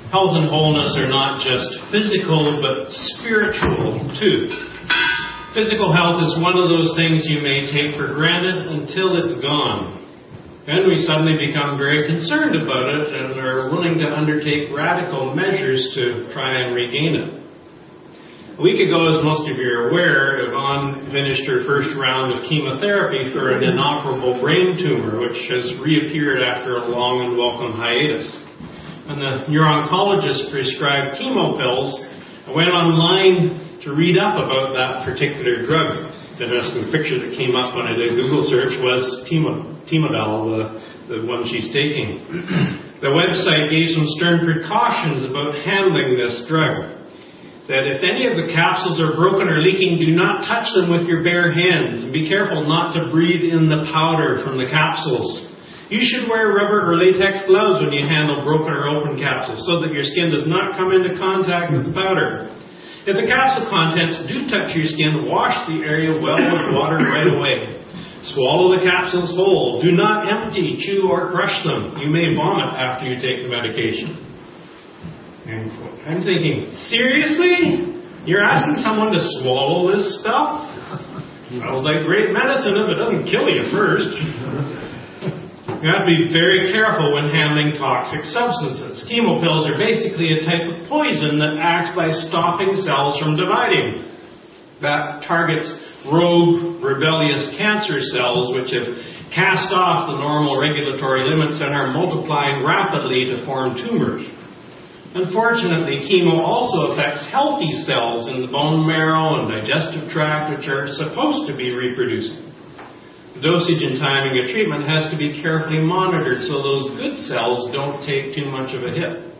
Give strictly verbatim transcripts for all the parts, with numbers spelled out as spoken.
Health and wholeness are not just physical, but spiritual too. Physical health is one of those things you may take for granted until it's gone. Then we suddenly become very concerned about it and are willing to undertake radical measures to try and regain it. A week ago, as most of you are aware, Yvonne finished her first round of chemotherapy for an inoperable brain tumor, which has reappeared after a long and welcome hiatus. And the neuro-oncologist prescribed chemo pills. I went online to read up about that particular drug. It's interesting. The picture that came up when I did a Google search was Timo, Timodal, the, the one she's taking. The website gave some stern precautions about handling this drug. That if any of the capsules are broken or leaking, do not touch them with your bare hands. And be careful not to breathe in the powder from the capsules. You should wear rubber or latex gloves when you handle broken or open capsules so that your skin does not come into contact with the powder. If the capsule contents do touch your skin, wash the area well with water right away. Swallow the capsules whole. Do not empty, chew, or crush them. You may vomit after you take the medication. And I'm thinking, seriously? You're asking someone to swallow this stuff? Sounds like great medicine if it doesn't kill you first. You have to be very careful when handling toxic substances. Chemo pills are basically a type of poison that acts by stopping cells from dividing. That targets rogue, rebellious cancer cells which have cast off the normal regulatory limits and are multiplying rapidly to form tumors. Unfortunately, chemo also affects healthy cells in the bone marrow and digestive tract which are supposed to be reproducing. The dosage and timing of treatment has to be carefully monitored so those good cells don't take too much of a hit.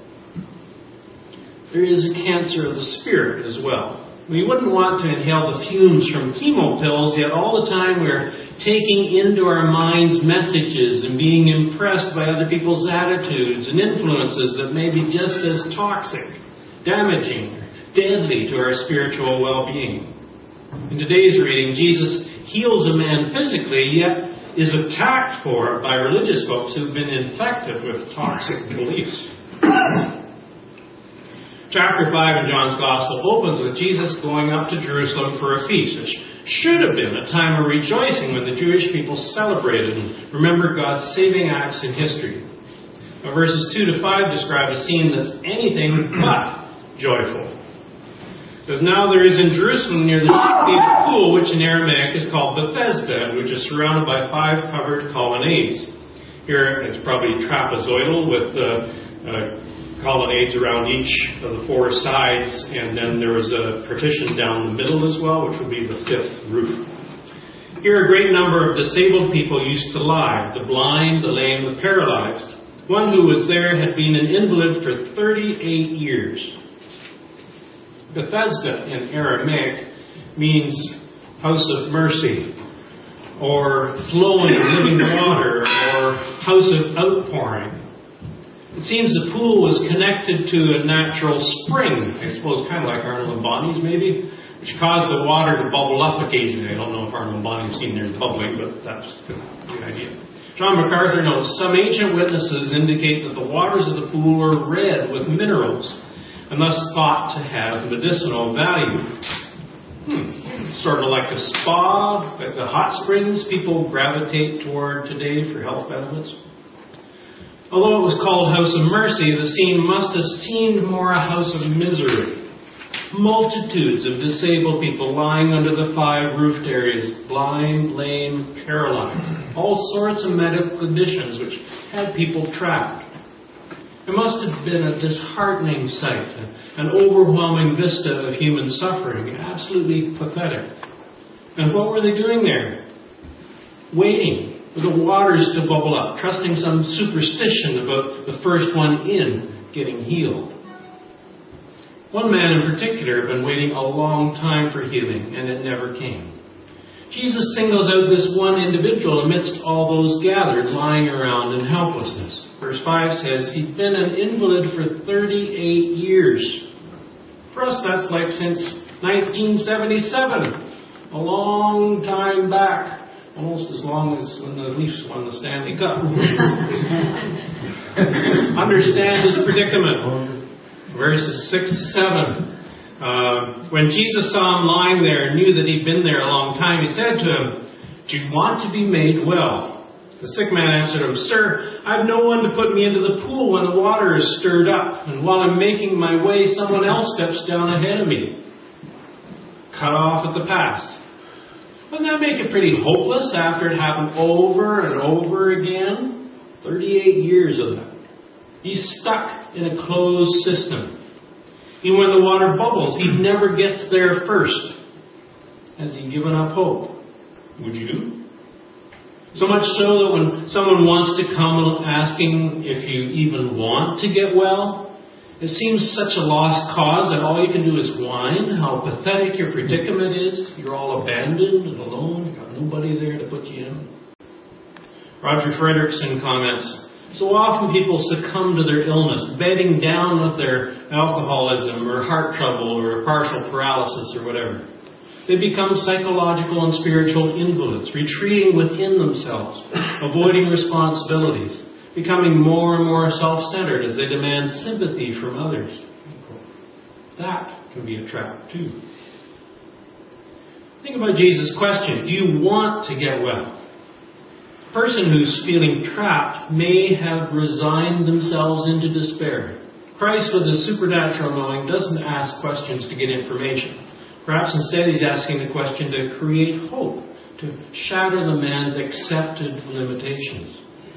There is a cancer of the spirit as well. We wouldn't want to inhale the fumes from chemo pills, yet all the time we're taking into our minds messages and being impressed by other people's attitudes and influences that may be just as toxic, damaging, deadly to our spiritual well-being. In today's reading, Jesus heals a man physically, yet is attacked for it by religious folks who've been infected with toxic beliefs. Chapter five in John's Gospel opens with Jesus going up to Jerusalem for a feast, which should have been a time of rejoicing when the Jewish people celebrated and remembered God's saving acts in history. Now, verses two to five describe a scene that's anything but joyful. It says, now there is in Jerusalem near the dedicated pool, which in Aramaic is called Bethesda, which is surrounded by five covered colonnades. Here it's probably trapezoidal with uh, uh, colonnades around each of the four sides, and then there was a partition down the middle as well, which would be the fifth roof. Here a great number of disabled people used to lie, the blind, the lame, the paralyzed. One who was there had been an invalid for thirty-eight years. Bethesda in Aramaic means house of mercy, or flowing living water, or house of outpouring. It seems the pool was connected to a natural spring, I suppose kind of like Arnold and Bonnie's maybe, which caused the water to bubble up occasionally. I don't know if Arnold and Bonnie have seen theirs bubbling, but that's the idea. John MacArthur notes, some ancient witnesses indicate that the waters of the pool are red with minerals, and thus thought to have medicinal value. Hmm. Sort of like a spa, like the hot springs people gravitate toward today for health benefits. Although it was called House of Mercy, the scene must have seemed more a house of misery. Multitudes of disabled people lying under the five roofed areas, blind, lame, paralyzed, all sorts of medical conditions which had people trapped. It must have been a disheartening sight, an overwhelming vista of human suffering, absolutely pathetic. And what were they doing there? Waiting for the waters to bubble up, trusting some superstition about the first one in getting healed. One man in particular had been waiting a long time for healing, and it never came. Jesus singles out this one individual amidst all those gathered lying around in helplessness. Verse five says, he'd been an invalid for thirty-eight years. For us, that's like since nineteen seventy-seven. A long time back. Almost as long as when the Leafs won the Stanley Cup. Understand his predicament. verses six to seven. Uh, when Jesus saw him lying there and knew that he'd been there a long time, he said to him, "Do you want to be made well?" The sick man answered him, "Sir, I have no one to put me into the pool when the water is stirred up, and while I'm making my way, someone else steps down ahead of me." Cut off at the pass. Wouldn't that make it pretty hopeless after it happened over and over again? thirty-eight years of that. He's stuck in a closed system. Even when the water bubbles, he never gets there first. Has he given up hope? Would you? So much so that when someone wants to come asking if you even want to get well, it seems such a lost cause that all you can do is whine how pathetic your predicament is. You're all abandoned and alone. You've got nobody there to put you in. Roger Fredrickson comments, "So often people succumb to their illness, bedding down with their alcoholism or heart trouble or partial paralysis or whatever. They become psychological and spiritual invalids, retreating within themselves, avoiding responsibilities, becoming more and more self-centered as they demand sympathy from others." That can be a trap too. Think about Jesus' question, do you want to get well? A person who's feeling trapped may have resigned themselves into despair. Christ, with his supernatural knowing, doesn't ask questions to get information. Perhaps instead he's asking the question to create hope, to shatter the man's accepted limitations.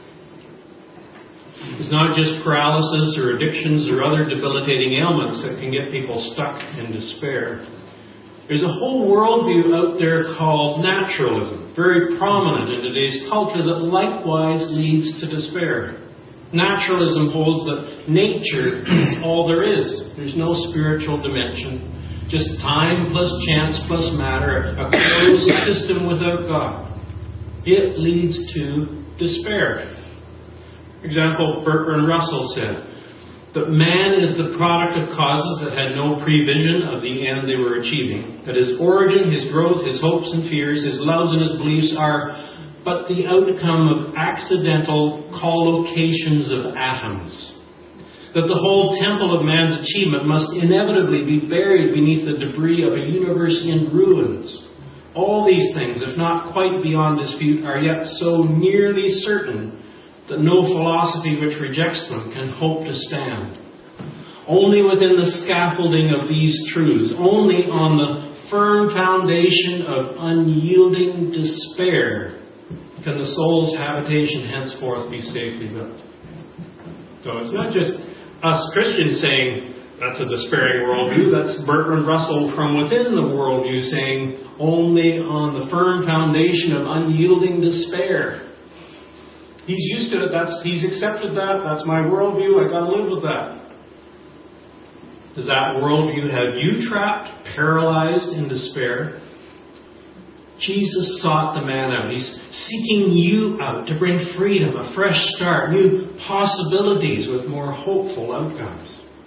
It's not just paralysis or addictions or other debilitating ailments that can get people stuck in despair. There's a whole worldview out there called naturalism, very prominent in today's culture, that likewise leads to despair. Naturalism holds that nature is all there is. There's no spiritual dimension. Just time plus chance plus matter, a closed system without God. It leads to despair. For example, Bertrand Russell said that man is the product of causes that had no prevision of the end they were achieving. That his origin, his growth, his hopes and fears, his loves and his beliefs are but the outcome of accidental collocations of atoms. That the whole temple of man's achievement must inevitably be buried beneath the debris of a universe in ruins. All these things, if not quite beyond dispute, are yet so nearly certain that no philosophy which rejects them can hope to stand. Only within the scaffolding of these truths, only on the firm foundation of unyielding despair, can the soul's habitation henceforth be safely built. So it's not just us Christians saying that's a despairing worldview. That's Bertrand Russell from within the worldview saying only on the firm foundation of unyielding despair. He's used to it. That's, he's accepted that. That's my worldview. I got to live with that. Does that worldview have you trapped, paralyzed in despair? Jesus sought the man out. He's seeking you out to bring freedom, a fresh start, new possibilities with more hopeful outcomes.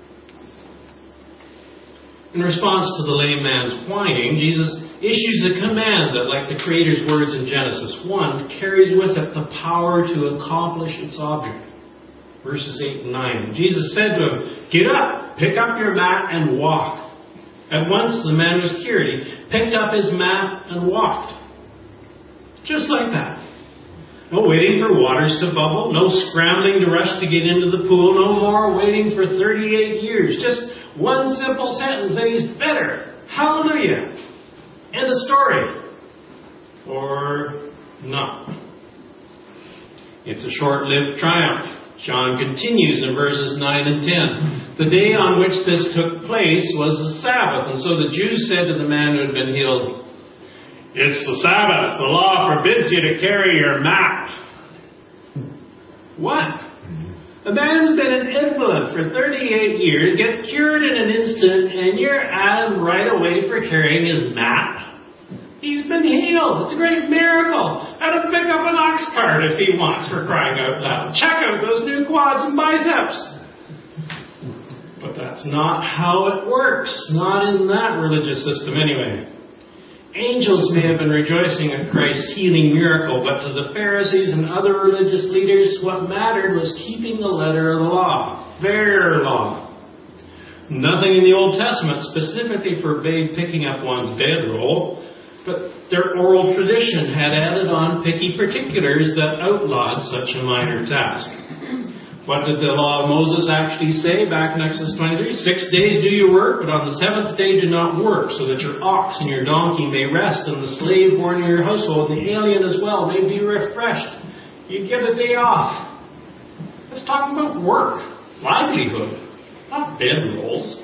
In response to the lame man's whining, Jesus issues a command that, like the Creator's words in Genesis one, carries with it the power to accomplish its object. Verses eight and nine. Jesus said to him, "Get up, pick up your mat and walk." At once the man was cured. He picked up his mat and walked. Just like that. No waiting for waters to bubble. No scrambling to rush to get into the pool. No more waiting for thirty-eight years. Just one simple sentence that he's better. Hallelujah. End of story. Or not. It's a short-lived triumph. John continues in verses nine and ten. The day on which this took place was the Sabbath, and so the Jews said to the man who had been healed, "It's the Sabbath. The law forbids you to carry your mat." What? A man's been an invalid for thirty-eight years, gets cured in an instant, and you're at him right away for carrying his mat? He's been healed. It's a great miracle. Let him pick up an ox cart if he wants, for crying out loud. Check out those new quads and biceps. But that's not how it works. Not in that religious system anyway. Angels may have been rejoicing at Christ's healing miracle, but to the Pharisees and other religious leaders, what mattered was keeping the letter of the law. Their law. Nothing in the Old Testament specifically forbade picking up one's bedroll, but their oral tradition had added on picky particulars that outlawed such a minor task. What did the law of Moses actually say back in Exodus twenty-three? Six days do you work, but on the seventh day do not work, so that your ox and your donkey may rest, and the slave born in your household, and the alien as well, may be refreshed. You get a day off. Let's talk about work, livelihood, not bedrolls.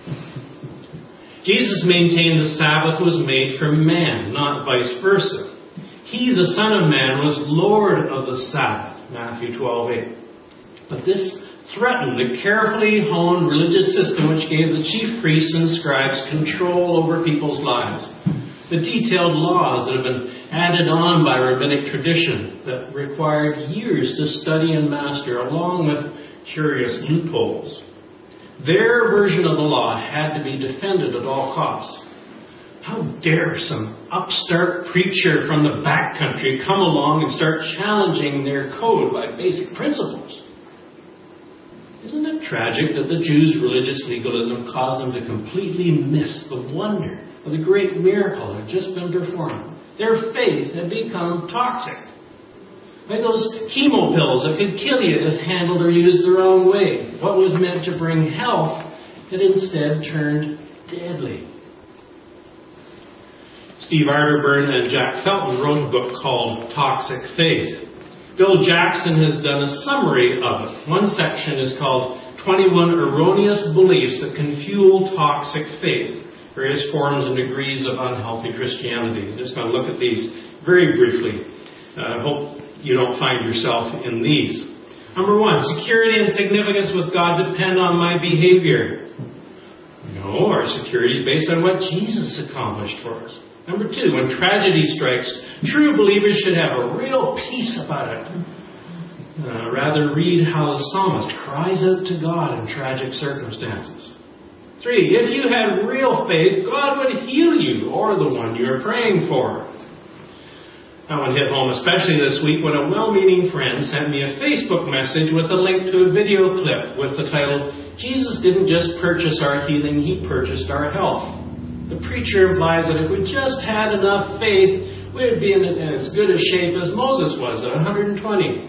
Jesus maintained the Sabbath was made for man, not vice versa. He, the Son of Man, was Lord of the Sabbath, Matthew twelve eight. But this threatened the carefully honed religious system which gave the chief priests and scribes control over people's lives. The detailed laws that have been added on by rabbinic tradition that required years to study and master, along with curious loopholes. Their version of the law had to be defended at all costs. How dare some upstart preacher from the backcountry come along and start challenging their code by basic principles? Isn't it tragic that the Jews' religious legalism caused them to completely miss the wonder of the great miracle that had just been performed? Their faith had become toxic. Like those chemo pills that could kill you if handled or used the wrong way. What was meant to bring health had instead turned deadly. Steve Arterburn and Jack Felton wrote a book called Toxic Faith. Bill Jackson has done a summary of it. One section is called twenty-one Erroneous Beliefs That Can Fuel Toxic Faith. Various forms and degrees of unhealthy Christianity. I'm just going to look at these very briefly. I uh, hope you don't find yourself in these. Number one, security and significance with God depend on my behavior. No, our security is based on what Jesus accomplished for us. Number two, when tragedy strikes, true believers should have a real peace about it. Uh, rather read how the psalmist cries out to God in tragic circumstances. Three, if you had real faith, God would heal you or the one you are praying for. That one hit home especially this week when a well-meaning friend sent me a Facebook message with a link to a video clip with the title, Jesus didn't just purchase our healing, He purchased our health. The preacher implies that if we just had enough faith, we'd be in as good a shape as Moses was at one hundred twenty.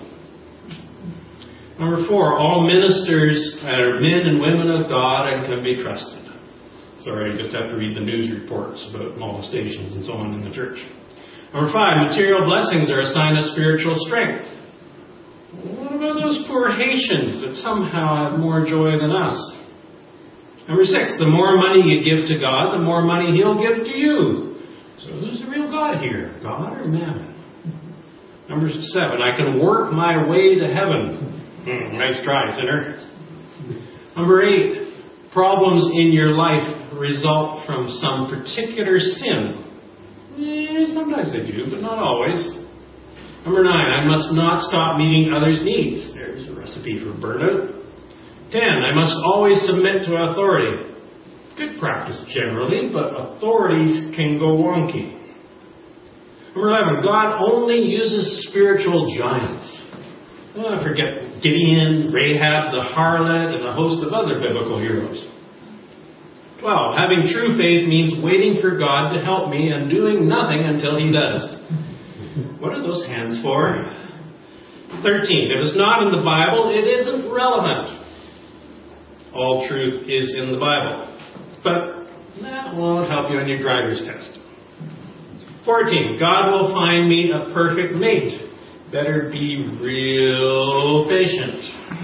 Number four, all ministers are men and women of God and can be trusted. Sorry, you just have to read the news reports about molestations and so on in the church. Number five, material blessings are a sign of spiritual strength. What about those poor Haitians that somehow have more joy than us? Number six, the more money you give to God, the more money He'll give to you. So who's the real God here? God or mammon? Number seven, I can work my way to heaven. Mm, nice try, sinner. Number eight, problems in your life result from some particular sin. Eh, sometimes they do, but not always. Number nine, I must not stop meeting others' needs. There's a recipe for burnout. Ten, I must always submit to authority. Good practice generally, but authorities can go wonky. Number eleven, God only uses spiritual giants. Oh, forget Gideon, Rahab, the harlot, and a host of other biblical heroes. twelve. Having true faith means waiting for God to help me and doing nothing until He does. What are those hands for? thirteen. If it's not in the Bible, it isn't relevant. All truth is in the Bible. But that won't help you on your driver's test. fourteen. God will find me a perfect mate. Better be real patient.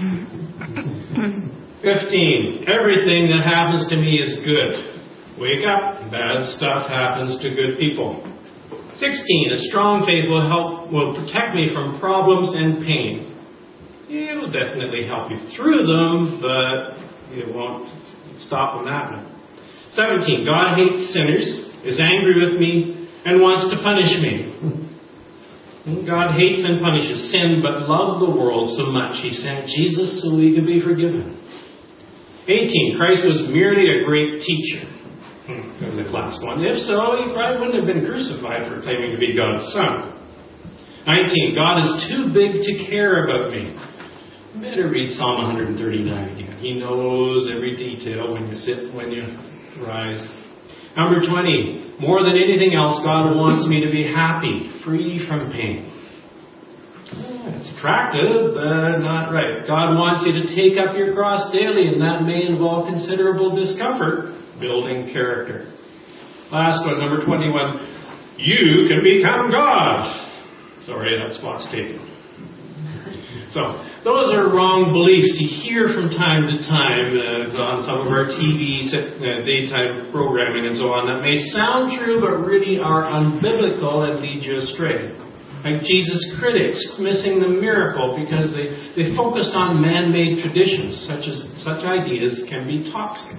fifteen. Everything that happens to me is good. Wake up. Bad stuff happens to good people. sixteen. A strong faith will help, will protect me from problems and pain. It will definitely help you through them, but it won't stop them happening. seventeen. God hates sinners, is angry with me, and wants to punish me. God hates and punishes sin, but loved the world so much He sent Jesus so we could be forgiven. eighteen. Christ was merely a great teacher. Hmm, that was a class one. If so, He probably wouldn't have been crucified for claiming to be God's Son. nineteen. God is too big to care about me. You better read Psalm one thirty-nine again. He knows every detail when you sit, when you rise. Number twenty, more than anything else, God wants me to be happy, free from pain. Yeah, it's attractive, but not right. God wants you to take up your cross daily, and that may involve considerable discomfort, building character. Last one, number twenty-one, you can become God. Sorry, that spot's taken. So, those are wrong beliefs you hear from time to time uh, on some of our T V uh, daytime programming and so on that may sound true but really are unbiblical and lead you astray. Like Jesus' critics missing the miracle because they, they focused on man-made traditions, such as such ideas can be toxic.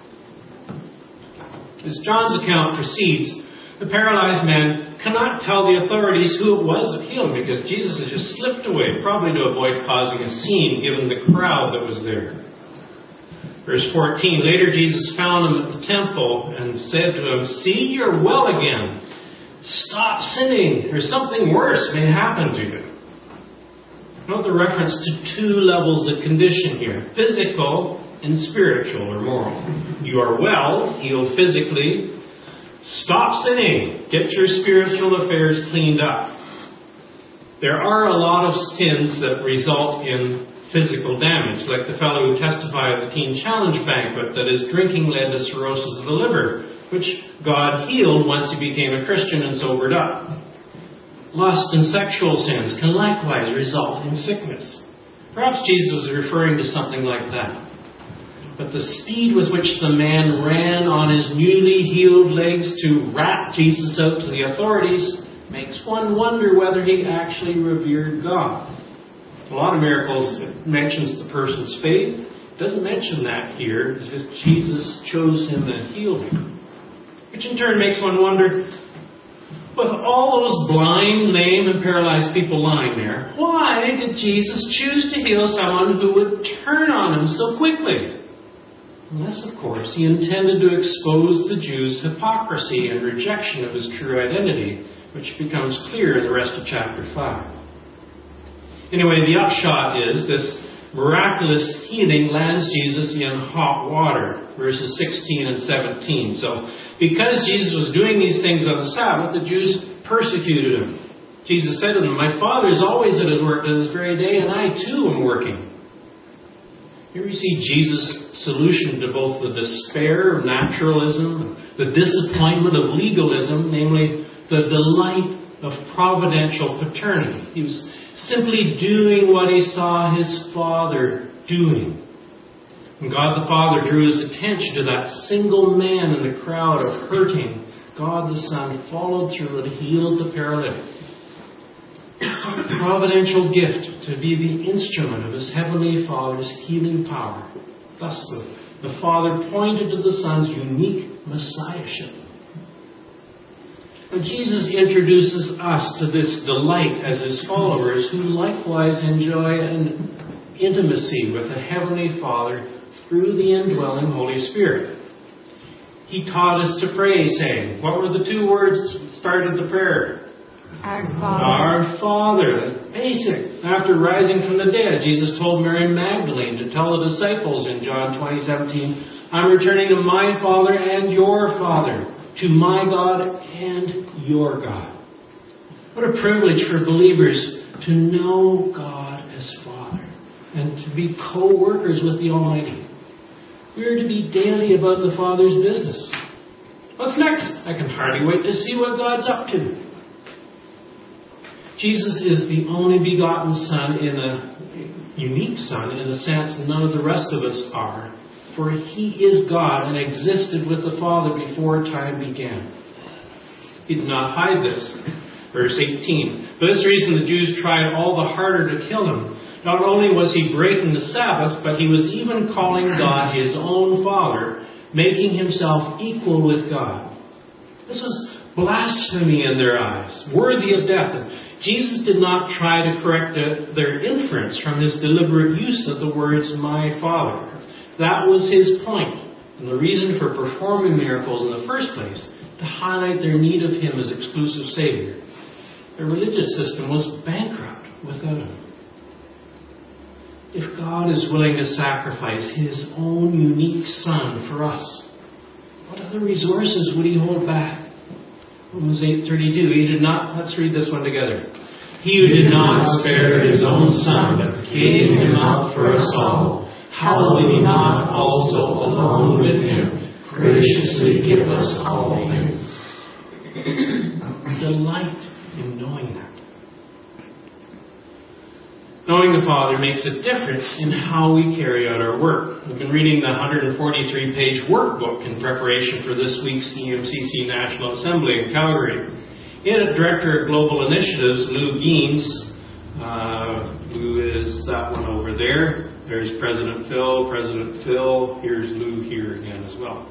As John's account proceeds, the paralyzed man cannot tell the authorities who it was that healed him because Jesus had just slipped away, probably to avoid causing a scene given the crowd that was there. Verse fourteen, later Jesus found him at the temple and said to him, "See, you're well again. Stop sinning, or something worse may happen to you." Note the reference to two levels of condition here, physical and spiritual or moral. You are well, healed physically. Stop sinning. Get your spiritual affairs cleaned up. There are a lot of sins that result in physical damage, like the fellow who testified at the Teen Challenge banquet that his drinking led to cirrhosis of the liver, which God healed once he became a Christian and sobered up. Lust and sexual sins can likewise result in sickness. Perhaps Jesus was referring to something like that. But the speed with which the man ran on his newly healed legs to rat Jesus out to the authorities makes one wonder whether he actually revered God. A lot of miracles, it mentions the person's faith. It doesn't mention that here. It's just Jesus chose him and healed him. Which in turn makes one wonder, with all those blind, lame, and paralyzed people lying there, why did Jesus choose to heal someone who would turn on him so quickly? Unless, of course, he intended to expose the Jews' hypocrisy and rejection of his true identity, which becomes clear in the rest of chapter five. Anyway, the upshot is this miraculous healing lands Jesus in hot water, verses sixteen and seventeen. So, because Jesus was doing these things on the Sabbath, the Jews persecuted him. Jesus said to them, "My Father is always at his work to this very day, and I too am working." Here we see Jesus' solution to both the despair of naturalism, the disappointment of legalism, namely the delight of providential paternity. He was simply doing what he saw his Father doing. When God the Father drew his attention to that single man in the crowd of hurting, God the Son followed through and healed the paralytic. A providential gift to be the instrument of his heavenly Father's healing power. Thus, the, the Father pointed to the Son's unique messiahship. And Jesus introduces us to this delight as his followers, who likewise enjoy an intimacy with the heavenly Father through the indwelling Holy Spirit. He taught us to pray, saying, what were the two words that started the prayer? Our Father. Our Father. Basic. After rising from the dead, Jesus told Mary Magdalene to tell the disciples in John twenty seventeen, "I'm returning to my Father and your Father, to my God and your God." What a privilege for believers to know God as Father and to be co-workers with the Almighty. We are to be daily about the Father's business. What's next? I can hardly wait to see what God's up to. Jesus is the only begotten Son, in a unique Son, in a sense none of the rest of us are. For he is God and existed with the Father before time began. He did not hide this. Verse eighteen. For this reason the Jews tried all the harder to kill him. Not only was he breaking the Sabbath, but he was even calling God his own Father, making himself equal with God. This was blasphemy in their eyes, worthy of death. And Jesus did not try to correct their inference from his deliberate use of the words, "my Father." That was his point, and the reason for performing miracles in the first place, to highlight their need of him as exclusive Savior. Their religious system was bankrupt without him. If God is willing to sacrifice His own unique Son for us, what other resources would He hold back? Romans eight thirty-two. He did not, let's read this one together. He who did not spare His own Son, but gave Him up for us all, how will He not also, along with Him, graciously give us all things? Delight in knowing that. Knowing the Father makes a difference in how we carry out our work. We've been reading the one hundred forty-three page workbook in preparation for this week's E M C C National Assembly in Calgary. In it, Director of Global Initiatives, Lou Geens, uh, Lou is that one over there. There's President Phil, President Phil. Here's Lou here again as well.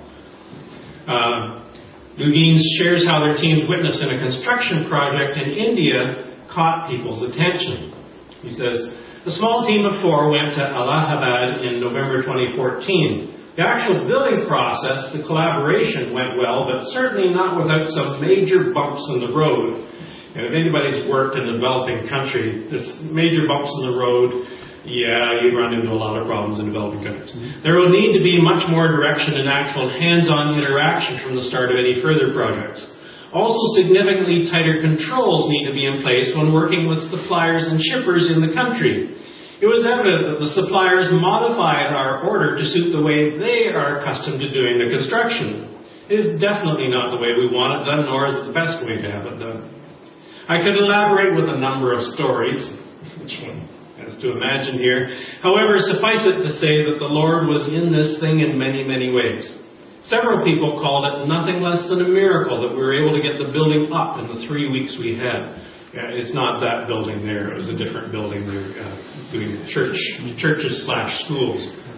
Uh, Lou Geens shares how their team's witness in a construction project in India caught people's attention. He says, the small team of four went to Allahabad in November twenty fourteen. The actual building process, the collaboration went well, but certainly not without some major bumps in the road. And if anybody's worked in a developing country, this major bumps in the road, yeah, you run into a lot of problems in developing countries. There will need to be much more direction and actual hands-on interaction from the start of any further projects. Also, significantly tighter controls need to be in place when working with suppliers and shippers in the country. It was evident that the suppliers modified our order to suit the way they are accustomed to doing the construction. It is definitely not the way we want it done, nor is it the best way to have it done. I could elaborate with a number of stories, which one has to imagine here. However, suffice it to say that the Lord was in this thing in many, many ways. Several people called it nothing less than a miracle that we were able to get the building up in the three weeks we had. Uh, it's not that building there. It was a different building. They were uh, doing church, churches slash schools.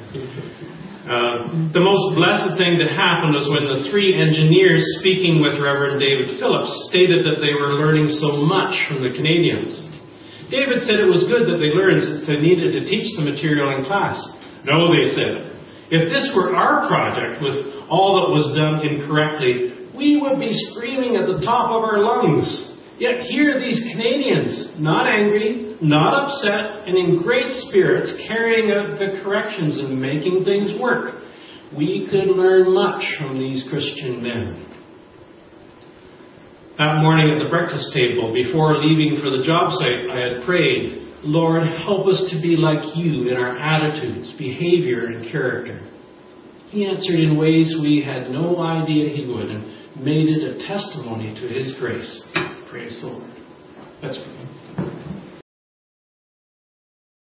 Uh, the most blessed thing that happened was when the three engineers speaking with Reverend David Phillips stated that they were learning so much from the Canadians. David said it was good that they learned that they needed to teach the material in class. No, they said. If this were our project with all that was done incorrectly, we would be screaming at the top of our lungs. Yet here are these Canadians, not angry, not upset, and in great spirits, carrying out the corrections and making things work. We could learn much from these Christian men. That morning at the breakfast table, before leaving for the job site, I had prayed, Lord, help us to be like you in our attitudes, behavior, and character. He answered in ways we had no idea He would, and made it a testimony to His grace. Praise the Lord. Let's pray.